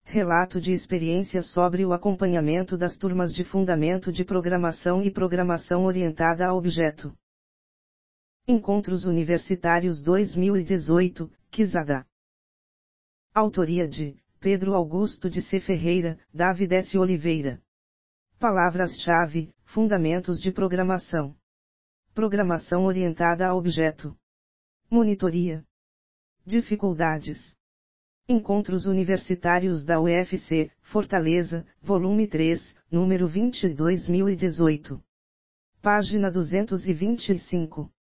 Relato de experiência sobre o acompanhamento das turmas de Fundamento de Programação e Programação Orientada a Objeto. Encontros Universitários 2018, Quizada. Autoria de Pedro Augusto de C. Ferreira, David S. Oliveira. Palavras-chave: Fundamentos de Programação. Programação orientada a objeto. Monitoria. Dificuldades. Encontros Universitários da UFC, Fortaleza, volume 3, número 20, 2018. Página 225.